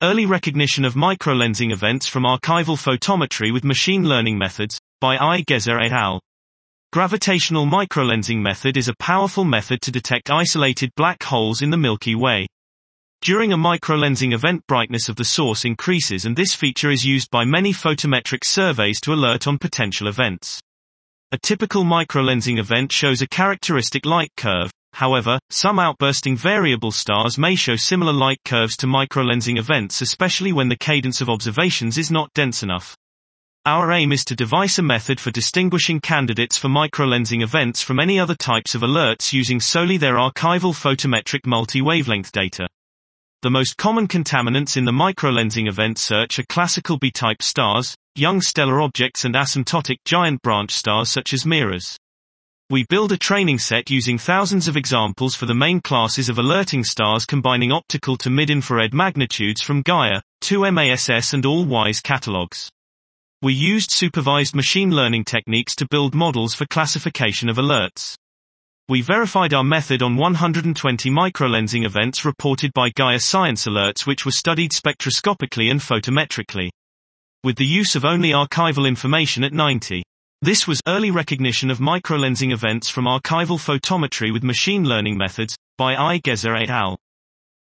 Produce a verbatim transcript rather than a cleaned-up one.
Early recognition of microlensing events from archival photometry with machine learning methods, by I. Gezer et al. Gravitational microlensing method is a powerful method to detect isolated black holes in the Milky Way. During a microlensing event, brightness of the source increases, and this feature is used by many photometric surveys to alert on potential events. A typical microlensing event shows a characteristic light curve. However, some outbursting variable stars may show similar light curves to microlensing events, especially when the cadence of observations is not dense enough. Our aim is to devise a method for distinguishing candidates for microlensing events from any other types of alerts using solely their archival photometric multi-wavelength data. The most common contaminants in the microlensing event search are classical B-type stars, young stellar objects, and asymptotic giant branch stars such as Meras. We build a training set using thousands of examples for the main classes of alerting stars, combining optical to mid-infrared magnitudes from Gaia, two MASS and all-WISE catalogs. We used supervised machine learning techniques to build models for classification of alerts. We verified our method on one hundred twenty microlensing events reported by Gaia Science Alerts, which were studied spectroscopically and photometrically, with the use of only archival information at ninety. This was early recognition of microlensing events from archival photometry with machine learning methods, by I. Gezer et al.